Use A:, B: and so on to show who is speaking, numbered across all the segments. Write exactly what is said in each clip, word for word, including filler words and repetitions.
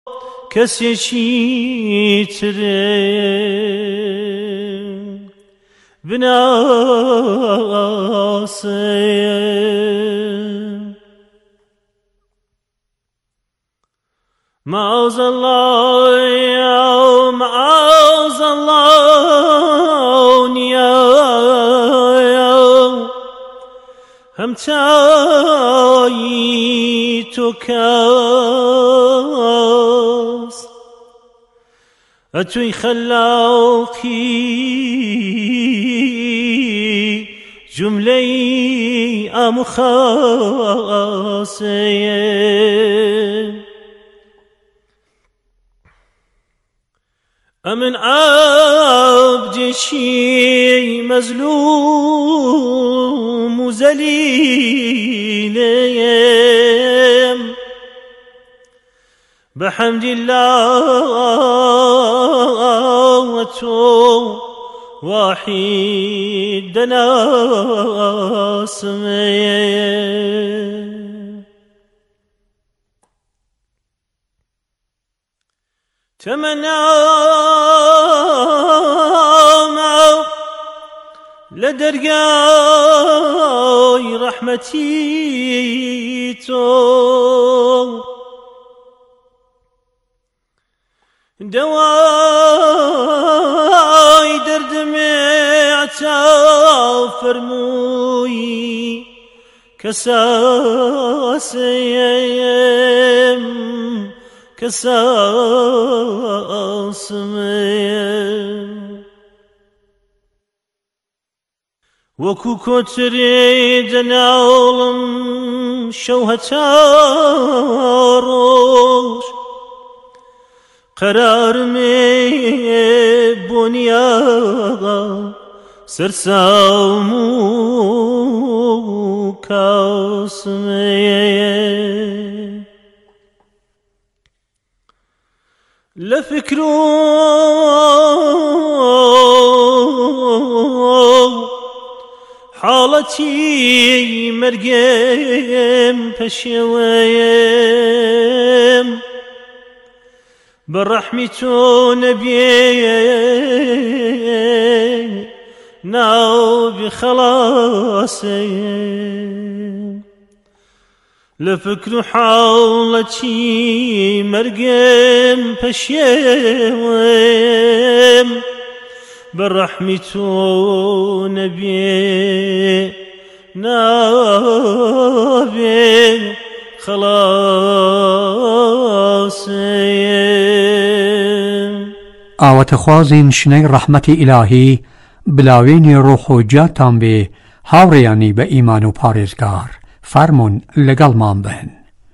A: کەسێکی ترم بناسم. معاذ الله یا معاذ الله یا همتایی تو کس اتوی خلاقی جمله ام خاصه امن عبد شي مظلوم وذليل بحمد الله وتو واحد ناسمه. تمنى لدرجاي رحمتي تو دواي درد معتا فرموي كساسيم كساسميم وكو كتري دناولم شوهتا روش قرار مي بنيا سرسامو كاسمي لفكرو حالتي مرقم پشویم برحمتو نبي ناو بخلاصي لفكر حالتي مرقم پشویم برحمتو نبي نبي خلاصي.
B: آوات خوازين شني رحمة إلهي بلاوين روح و جاتان به هاورياني به ایمان و پارزگار فرمون لگل مان بهن.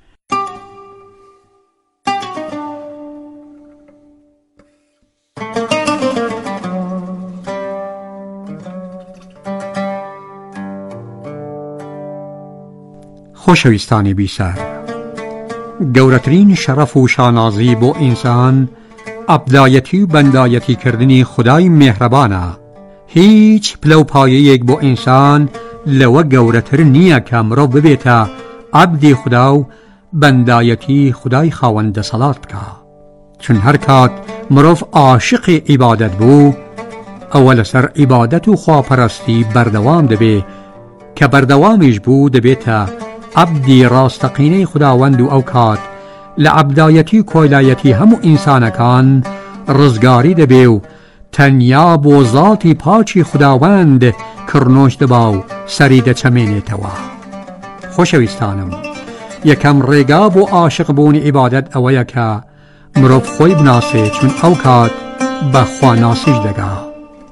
B: خۆشەویستانی بیسەر، گەورەترین شەرەف و شانازی بۆ ئینسان ئەبدایەتی و بەندایەتی کردنی خودای میهرەبانە. هیچ پلەپایەیەک بۆ ئینسان لەوە گەورەتر نییە کە مرۆڤ ببێتە عەبدی خوددا و بەندایەتی خودای خاوەن دەسەڵات بکە. چون هەر کات مرۆڤ عاشقی عیبادەت بوو، ئەوە لەسەر عیبادەت و خواپەرستی بەردەوام دەبێ کە بەردەوامیش بوو دەبێتە عەبدی ڕاستەقینەی خوداوەند و ئەو کات لە عەبدایەتی و کۆیلایەتی هەموو ئینسانەکان ڕزگاری دەبێ و تەنیا بۆ زاتی پاچی خوداوەند کڕنۆش دەبا و سەری دەچەمێنێتەوە. خۆشەویستانم، یەکەم ڕێگا بۆ عاشق بوونی عیبادەت ئەوەیە کە مرۆڤ خۆی بناسێت، چون ئەو کات بە خواناسیش دەگا.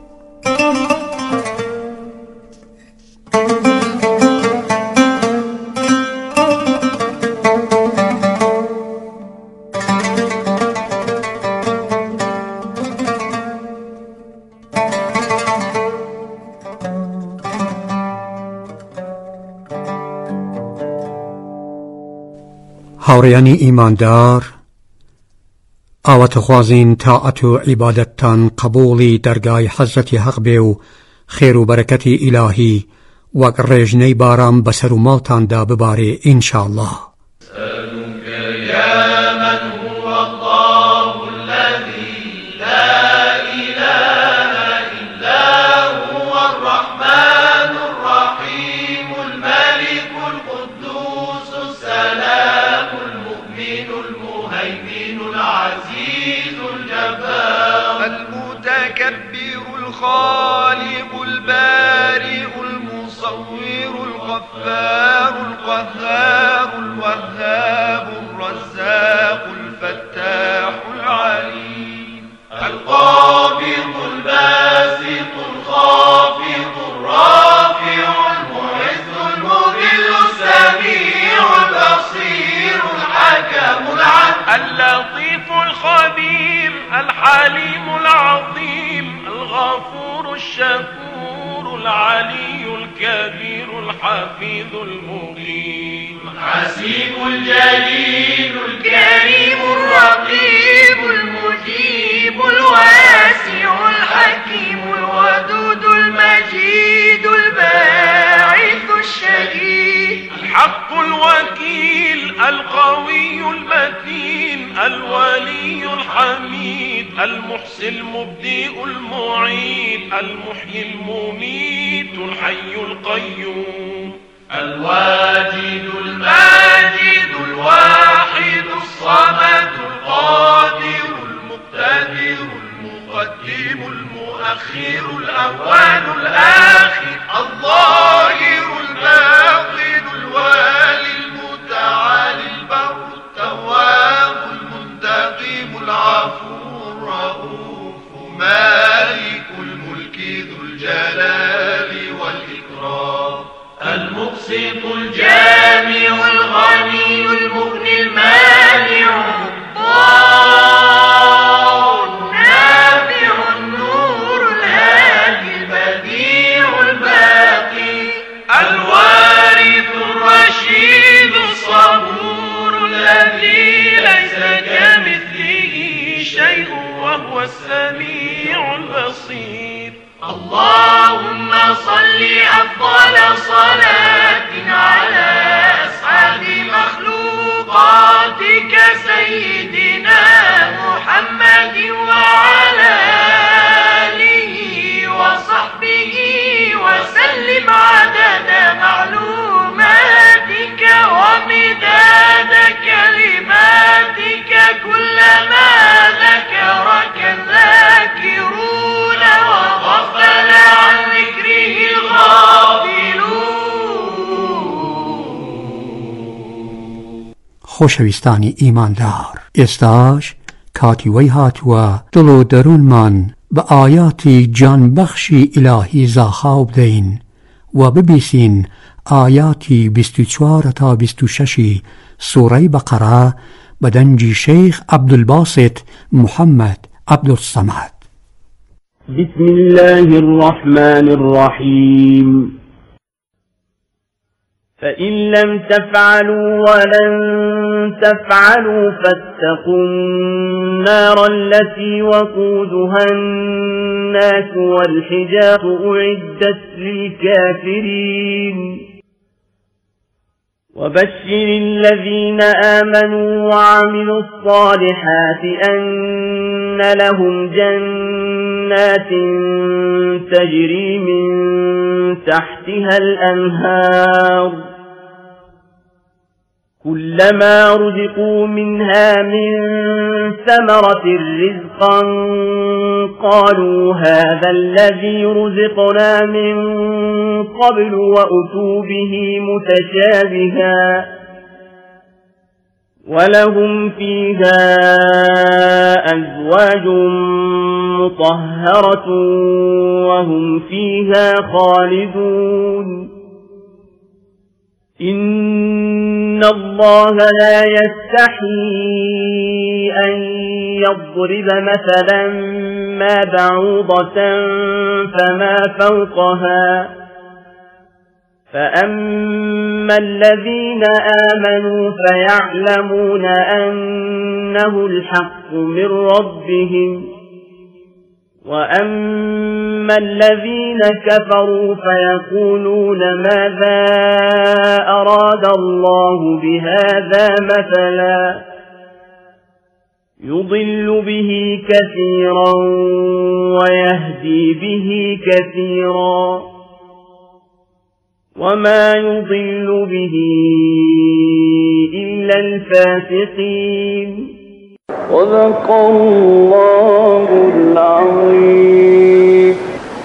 B: هاوڕێیانی ئیماندار، ئاواتەخوازین تاعەت و عیبادەتتان قبوڵی دەرگای حەزرەتی حەق بێ و خێر و بەرەکەتی ئیلاهی وەک ڕێژنەی باران بەسەر و ماڵتاندا ببارێ ئینشاءالله.
C: المهيمن العزيز الجبار المتكبر الخالق البارئ المصور الغفار القهار الوهاب الرزاق الفتاح العليم القابض الباسط الخافض الرافع المعز المذل السميع البصير الحكم العدل اللطيف الخبير الحليم العظيم الغفور الشكور العلي الكبير الحفيظ المقيم الحسيب الجليل الكريم الرقيب المجيب الواسع الحكيم الودود المجيد الباعث الشهيد الحق الوكيل القوي المتين الولي الحميد المحسن المبدئ المعيد المحيي المميت الحي القيوم الواجد الماجد الواحد الصمد القادر المقتدر المقدم المؤخر الأول الآخر الظاهر الباطن الوالي المتعالي البر التواب المنتقم العفو الرؤوف مالك الملك ذو الجلال والإكرام المقسط الجامع الغني المغني المانع النافع النور الهادي البديع الباقي الوارث الرشيد الصبور الذي ليس كمثله شيء وهو السميع البصير اللهم صل أفضل صلاة على أسعد مخلوقاتك سيدنا محمد وعلى آله وصحبه وسلم عدد معلوماتك ومداد كلماتك كلما ذكرك الذاكرون وغفل عن ذكره الغافلون.
B: خۆشەویستانی ئیماندار، ئێستاش کاتی وەی هاتووە دڵ و دەروونمان بە ئایاتی جانبەخشی ئیلاهی زاخاو بدەین و ببیسین ئایاتی بیست و چوار تا بیست و شەشی سوورەی بەقەرە بە دەنجی شەیخ عەبدولباسط محەممەد عەبدولسەمەد.
D: بسم الله الرحمن الرحيم. فإن لم تفعلوا ولن تفعلوا فاتقوا النار التي وقودها الناس والحجارة أعدت للكافرين. وبشر الذين آمنوا وعملوا الصالحات أن لهم جنات تجري من تحتها الأنهار كلما رزقوا منها من ثمرة رزقا قالوا هذا الذي رزقنا من قبل وأتوا به متشابها ولهم فيها أزواج مطهرة وهم فيها خالدون. إن الله لا يستحي أن يضرب مثلا ما بعوضة فما فوقها فأما الذين آمنوا فيعلمون أنه الحق من ربهم وأما الذين كفروا فيقولون ماذا أراد الله بهذا مثلا يضل به كثيرا ويهدي به كثيرا وما يضل به إلا الفاسقين. صدق الله العظيم.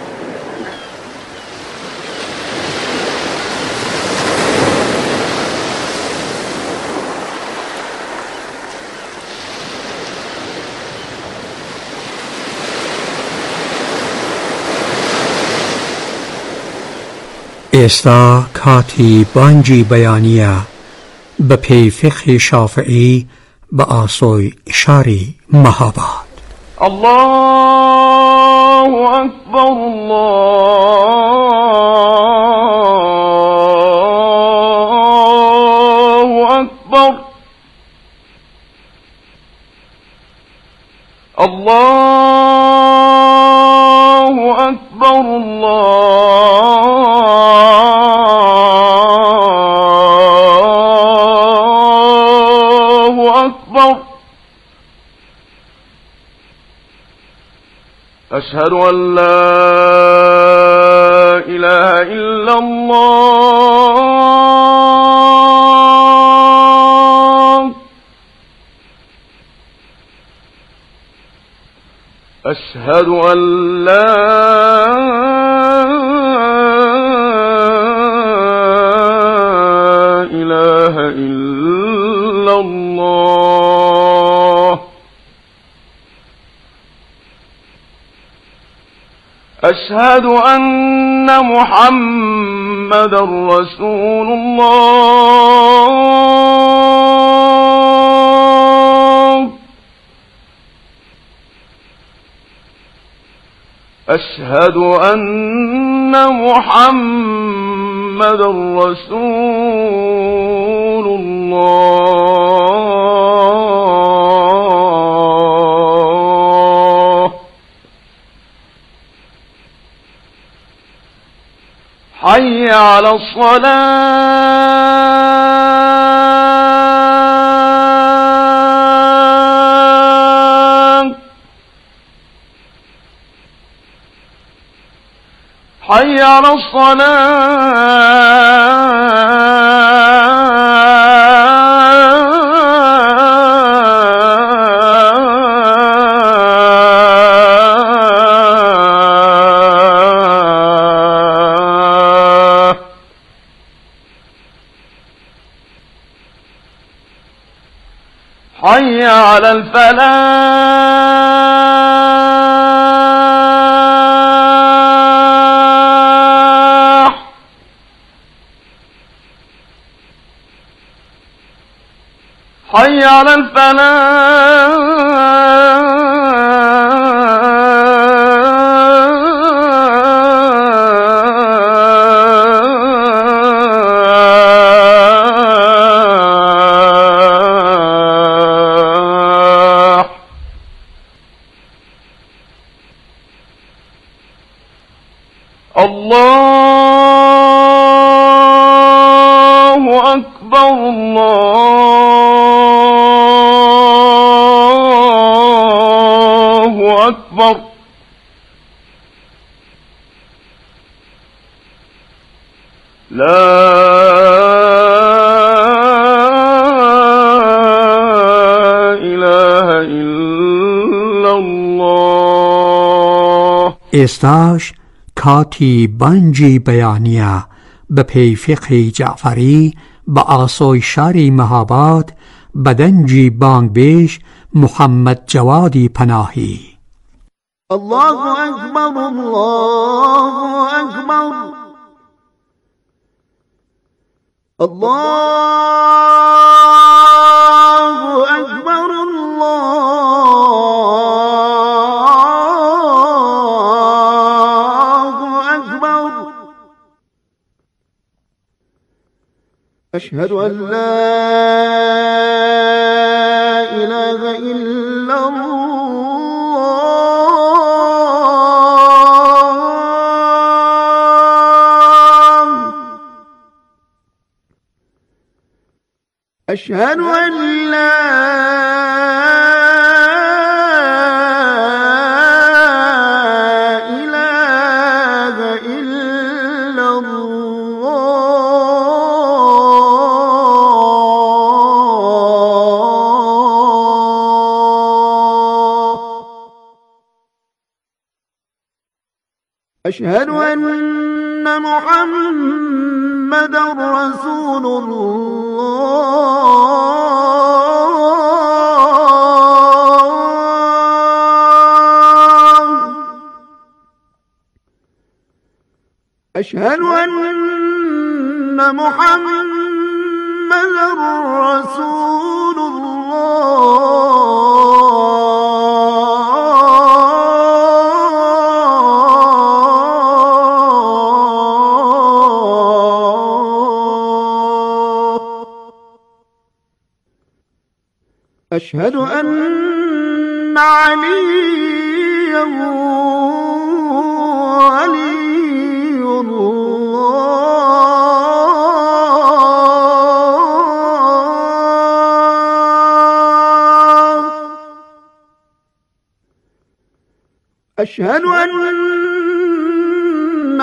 B: ئێستا کاتی بانگی بەیانیە بە پێی فقهی شافعی بە ئاسۆی شاری مەهاباد.
D: الله أكبر الله أكبر الله أكبر الله أكبر. أشهد أن لا إله إلا الله. أشهد أن لا إله إلا الله. أشهد أن محمدا رسول الله. أشهد أن محمدا رسول الله. حي على الصلاة. حي على الصلاة. حي على الفلاح. حي على الفلاح. الله أكبر الله أكبر. لا إله إلا الله.
B: ئێستاش کاتی بانگی بەیانیە بە پێی فقهی جعفەری بە ئاسۆی شاری مەهاباد بە دەنجی بانگبێژ محەممەد جەوادی پەناهی.
E: الله أكبر الله أكبر الله أكبر الله أكبر. أشهد أن لا إله إلا الله. أشهد أن لا إله إلا الله. أشهد أن محمدا رسول الله أشهد أن محمدا رسول الله أشهد أن عليا ولي الله أشهد أن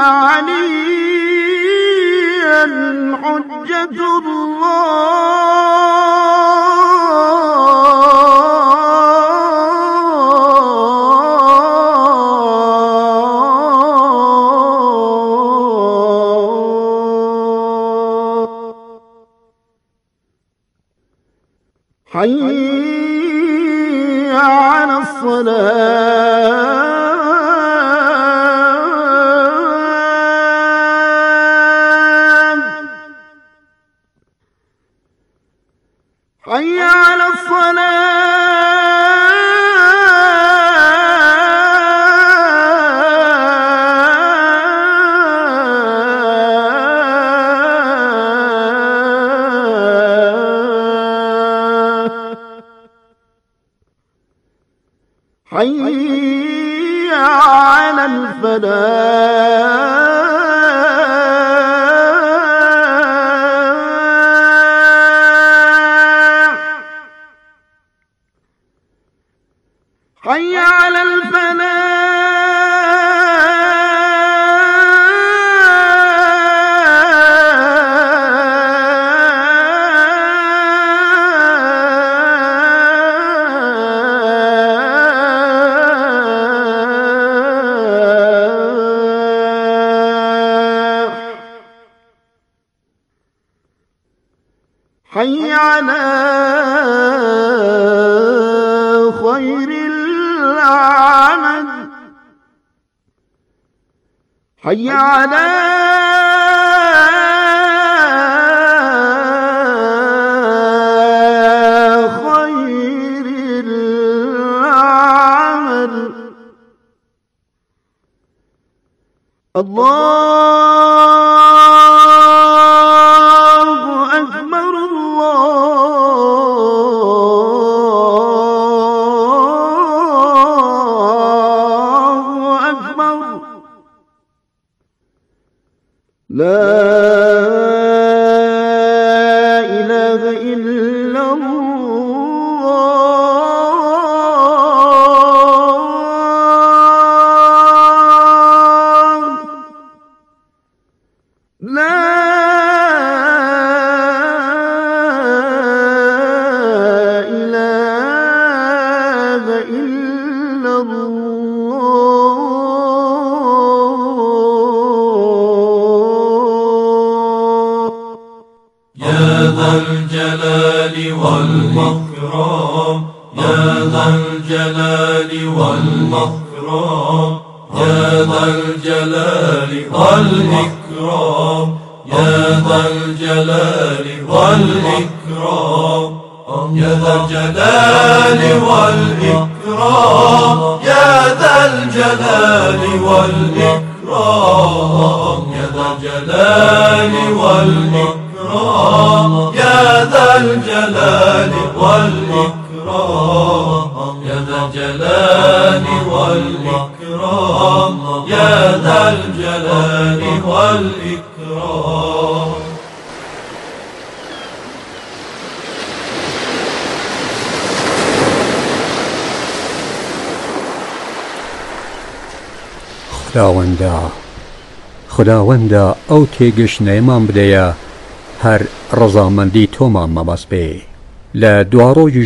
E: عليا حجة الله حي على الصلاة حي على حي على الفلاح حي على حي على خير العمل حي على خير العمل الله أكبر الله أكبر لا إله إلا الله لا إله إلا الله
F: يا ذا الجلال والإكرام يا ذا الجلال والإكرام يا ذا الجلال والإكرام يا ذا الجلال والإكرام يا ذا الجلال والإكرام يا ذا الجلال والإكرام يا ذا الجلال والإكرام يا ذا الجلال والإكرام يا ذا الجلال والإكرام يا ذا الجلال والإكرام
B: خداوندا خداوندا ئەو تێگەشتنەیەمان بدەیە هەر ڕەزامەندی تۆمان مەبەست بێ لە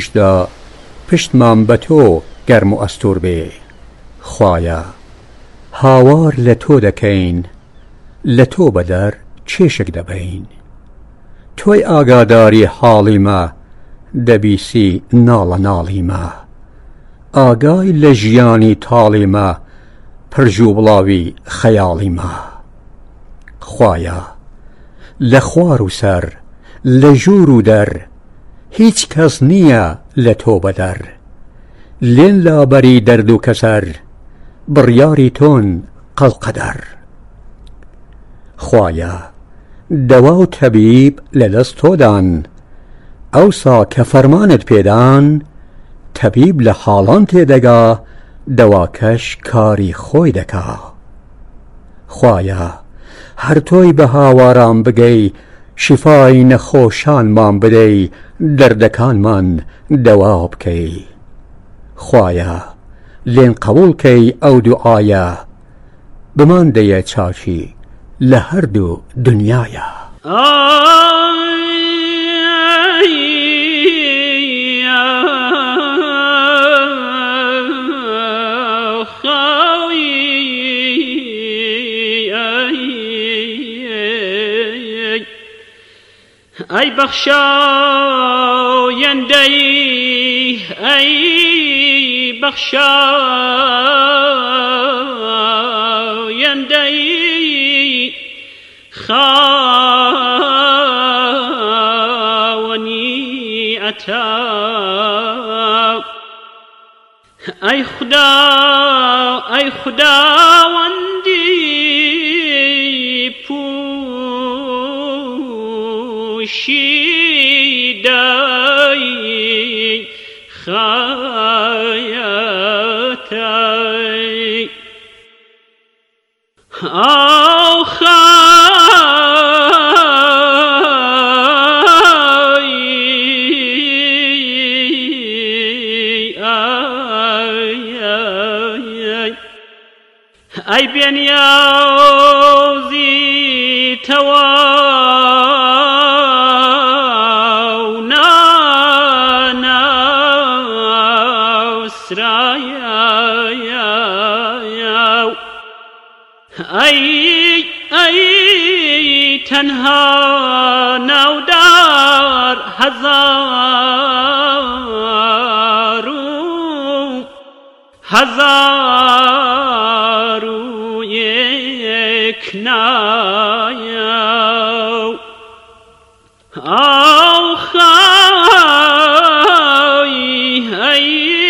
B: دواڕۆژیشدا پشتمان بە تۆ گەرم و ئەستور بێ خوایە هاوار لە تۆ دەکەین لە تۆ بەدەر چێشک دەبین تۆی ئاگاداری حاڵی مە دەبیسی ناڵە ناڵی مە ئاگای لە ژیانی تاڵی مە پرژوو بڵاوی خەیاڵی مە خوایە لە خوار و سەر لە ژوور و دەر هیچ کەس نییە لە تۆ بەدەر لێن لابەری دەرد و کەسەر بڕیاری تۆن قەڵقەدەر خوایە دەوا و تەبیب لە دەست تۆدان ئەوسا کە فەرمانت پێدان تەبیب لە حاڵان تێدەگا دەواکەش کاری خۆی دەکا خوایە هەر تۆی بە هاواران بگەی شیفای نەخۆشانمان بدەی دەردەکانمان دەوا بکەی خوایە لێن قەبوڵکەی ئەو دوعایە بمان دەیە چاچی لە هەردوو دنیایە
A: ئەی بەخشایەندەی ئەی بەخشایەندەی خاوەنی ئەتا ئەی خدا ئەی خداوەندی پوشیدەی خایەتەی ئەو ئەی بێنیازی تەواو ناناوسرایە ئەی ئەی تەنها ناودار هەزار و هەزار و یەک نایە ئەو خاوی ئەی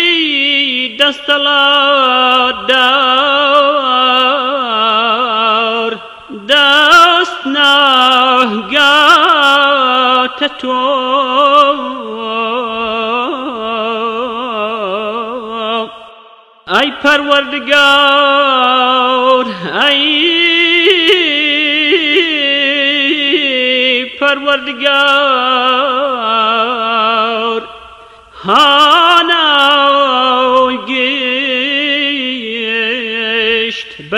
A: دەستەڵاتدار دەست ناگاتە تۆ ئەی پەروەردگار ئەی پەروەردگار هاناو گشت بە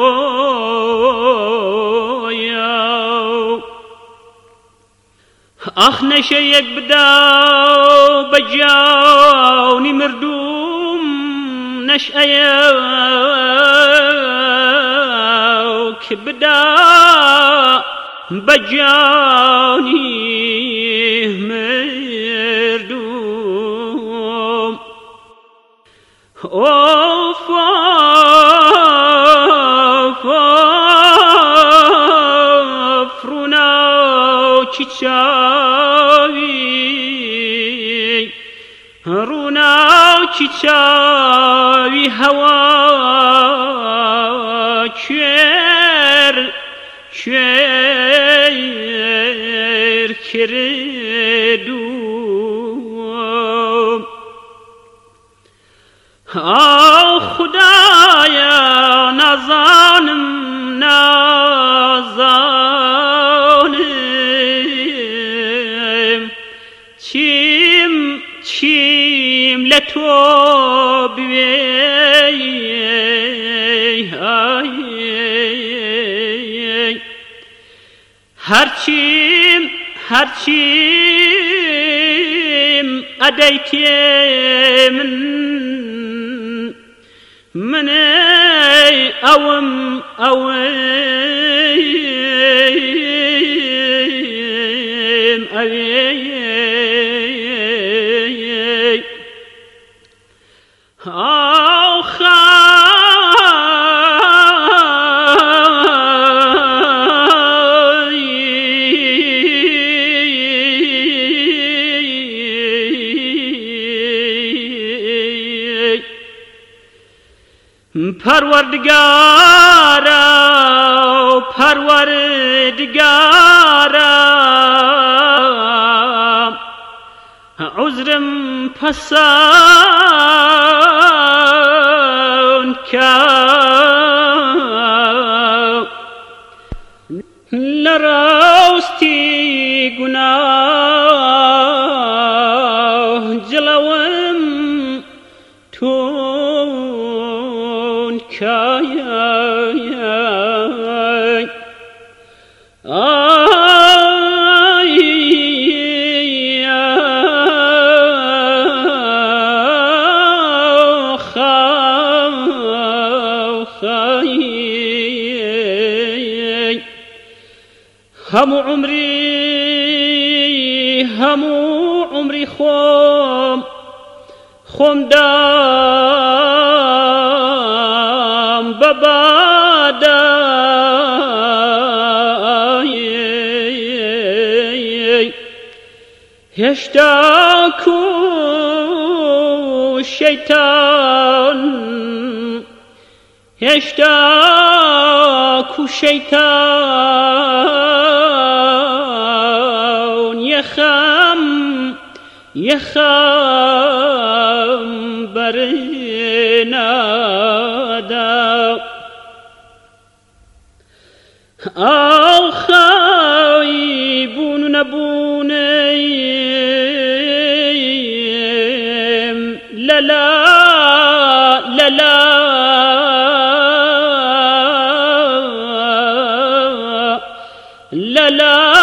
A: تۆیە ئەخ نەشەیەک بدا بە جاونی مردوم نەشئەیەک بدا بە جانی مردوم ئۆف ئۆف ئۆف ڕووناوکی چاوی ڕووناوکی چاوی هەوا کوێر کوێر کردووم ئەو خودایە نازانم نازانم چیم چیم لە تۆ بوێ هەرچیم هەرچیم ئەدەیتێ من منەی أوم أوم أوم پروردگارا پروردگارا عذرم پسند کرد لراستی گناه جلوم تون کای همو عمری همو عمری خم خم دام ببادا هشتا کو شیطان هشتا کو شیطان یخم یخم برنادا آخای بون نبونیم للا للا للا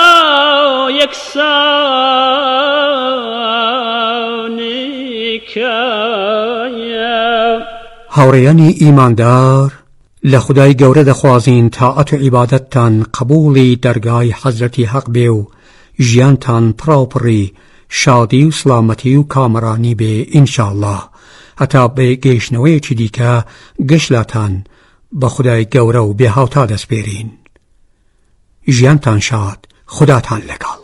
A: یکسانی کایا
B: هاوڕێیانی ئیماندار لە خودای گەورە دەخوازین تاعەت و عیبادەتتان قبوڵی دەرگای حەزرەتی حەق بێ و ژیانتان پڕاوپڕی شادی و سلامەتی و کامەرانی بێ ئینشاءالله هەتا بێ گەیشتنەوەیەکی دیکە گەشتلاتان بە خودای گەورە و بێ هاوتا دەستپێرین. ژیانتان شاد، خوداتان لەگەڵ.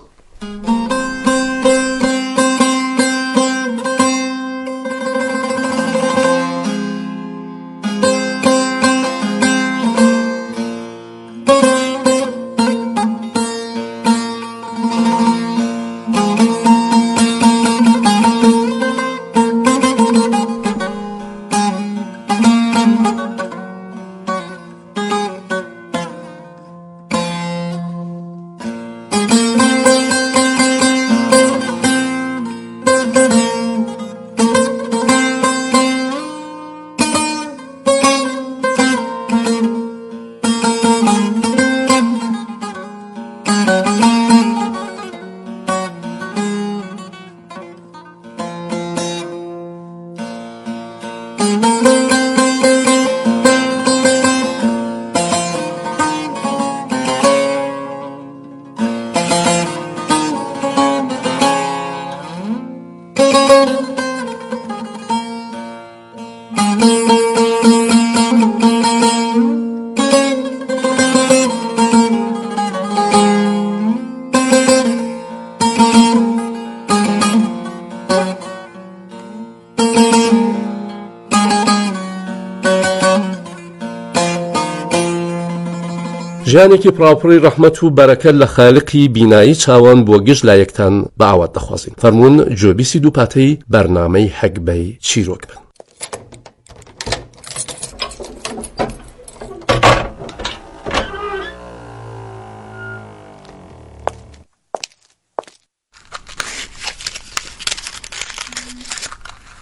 G: ژیانێکی پراوپڕی ڕەحمەت و بەرەکەت لە خالقی بینایی چاوان بۆ گشت لایەکتان بە ئاوات دەخوازین. فەرموون جۆبیسی دووپاتەی بەرنامەی حەگبەی چیرۆک بن.